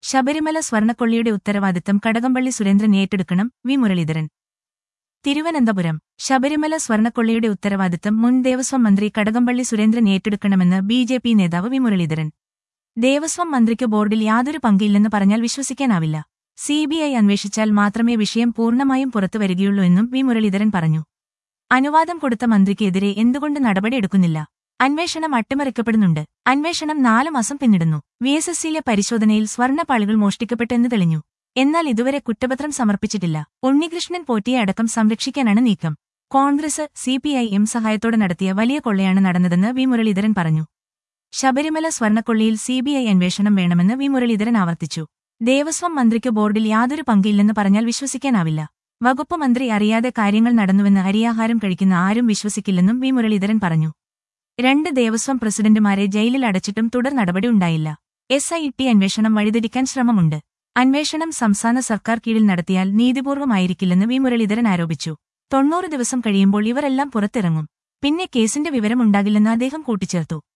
ശബരിമല സ്വർണ്ണക്കൊള്ളിയുടെ ഉത്തരവാദിത്തം കടകംപള്ളി സുരേന്ദ്രൻ ഏറ്റെടുക്കണം, വി മുരളീധരൻ. തിരുവനന്തപുരം. ശബരിമല സ്വർണ്ണക്കൊള്ളിയുടെ ഉത്തരവാദിത്തം മുൻ ദേവസ്വം മന്ത്രി കടകംപള്ളി സുരേന്ദ്രൻ ഏറ്റെടുക്കണമെന്ന് ബി.ജെ.പി. നേതാവ് വി മുരളീധരൻ. ദേവസ്വം മന്ത്രിക്ക് ബോർഡിൽ യാതൊരു പങ്കില്ലെന്ന് പറഞ്ഞാൽ വിശ്വസിക്കാനാവില്ല. സിബിഐ അന്വേഷിച്ചാൽ മാത്രമേ വിഷയം പൂർണ്ണമായും പുറത്തുവരികയുള്ളൂ എന്നും വി മുരളീധരൻ പറഞ്ഞു. അനുവാദം കൊടുത്ത മന്ത്രിക്ക് എതിരെ എന്തുകൊണ്ട് നടപടിയെടുക്കുന്നില്ല? അന്വേഷണം അട്ടിമറിക്കപ്പെടുന്നുണ്ട്. അന്വേഷണം 4 മാസം പിന്നിടുന്നു. വിഎസ്എസ്സിയിലെ പരിശോധനയിൽ സ്വർണ്ണപ്പാളികൾ മോഷ്ടിക്കപ്പെട്ടെന്ന് തെളിഞ്ഞു. എന്നാൽ ഇതുവരെ കുറ്റപത്രം സമർപ്പിച്ചിട്ടില്ല. ഉണ്ണികൃഷ്ണൻ പോറ്റിയെ അടക്കം സംരക്ഷിക്കാനാണ് നീക്കം. കോൺഗ്രസ്, സിപിഐഎം സഹായത്തോടെ നടത്തിയ വലിയ കൊള്ളയാണ് നടന്നതെന്ന് വി മുരളീധരൻ പറഞ്ഞു. ശബരിമല സ്വർണ്ണക്കൊള്ളിയിൽ സിബിഐ അന്വേഷണം വേണമെന്ന് വി മുരളീധരൻ ആവർത്തിച്ചു. ദേവസ്വം മന്ത്രിക്ക് ബോർഡിൽ യാതൊരു പങ്കില്ലെന്ന് പറഞ്ഞാൽ വിശ്വസിക്കാനാവില്ല. വകുപ്പ് മന്ത്രി അറിയാതെ കാര്യങ്ങൾ നടന്നുവെന്ന് അരിയാഹാരം കഴിക്കുന്ന ആരും വിശ്വസിക്കില്ലെന്നും വി മുരളീധരൻ പറഞ്ഞു. 2 ദേവസ്വം പ്രസിഡന്റുമാരെ ജയിലിൽ അടച്ചിട്ടും തുടർ നടപടി ഉണ്ടായില്ല. എസ്ഐടി അന്വേഷണം വഴിതിരിക്കാൻ ശ്രമമുണ്ട്. അന്വേഷണം സംസ്ഥാന സർക്കാർ കീഴിൽ നടത്തിയാൽ നീതിപൂർവമായിരിക്കില്ലെന്ന് വി മുരളീധരൻ ആരോപിച്ചു. 90 ദിവസം കഴിയുമ്പോൾ ഇവരെല്ലാം പുറത്തിറങ്ങും. പിന്നെ കേസിന്റെ വിവരമുണ്ടാകില്ലെന്ന് അദ്ദേഹം കൂട്ടിച്ചേർത്തു.